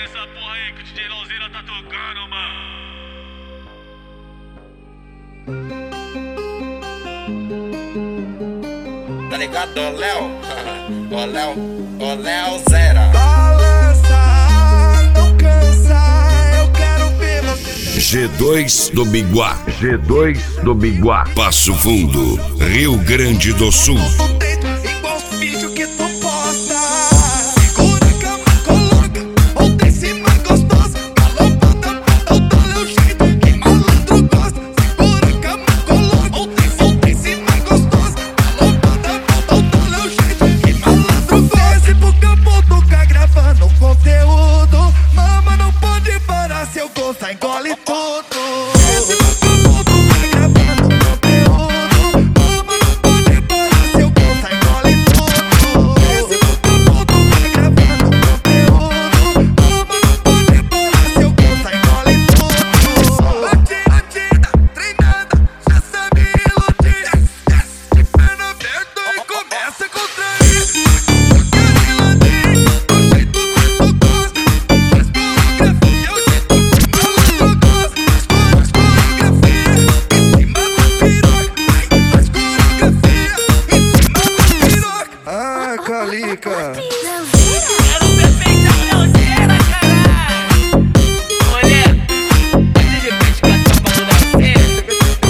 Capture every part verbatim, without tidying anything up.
nessa porra aí que o D J Lauzeira tá tocando, mano. Tá ligado, ô Léo? Ô Léo, ô Léo Zera. Balança, não cansa, eu quero ver você. G dois do Biguá. G dois do Biguá. Passo Fundo, Rio Grande do Sul. Igual os vídeos que tu posta. Segura a cama, coloca, ou desce mais gostosa. Galopanda, o dole é o jeito que malandro gosta. Segura a cama, coloca, ou desce, ou desce mais gostosa. Galopanda, o dole é o jeito que malandro gosta. Desce pro campo, toca gravando conteúdo. Mama, não pode parar, seu gosto engole tudo. Desce pro campo, toca gravando conteúdo. Mama, não pode parar, seu gosto engole tudo. Desce pro campo, toca gravando conteúdo. Mama, não pode parar, seu gosto engole tudo. Batida, treinada, já sabe iludir. De perna aberta e começa a contrair. Quero ladrir, do jeito que tu gosta. Faz coreografia, o jeito que malandro gosta. Faz coreografia em cima da piroca. Faz coreografia em cima da piroca. Ah, Calica. Quero ver feijão Lauzeira, caralho! Olha, pode de repente cantar pra não dar certo.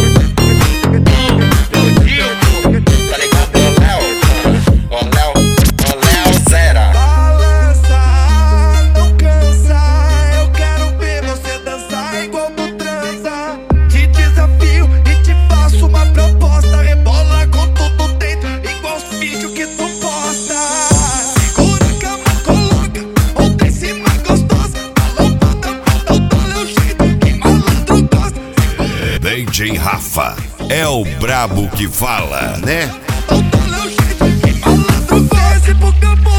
Ô, Dilco, Tá ligado, ô Léo? Ô Léo, ô Léo Zera. Balança, não cansa, eu quero ver você dançar igual tu transa. Te desafio e te faço uma proposta. Rebola com tudo dentro, igual os vídeos que tu posta. Segura a cama, coloca, ou desce mais gostosa. Galopanda, o dole é o jeito que malandro gosta. D J Rafa é o brabo que fala, né? O dole é o jeito que malandro gosta. Desce pro campo,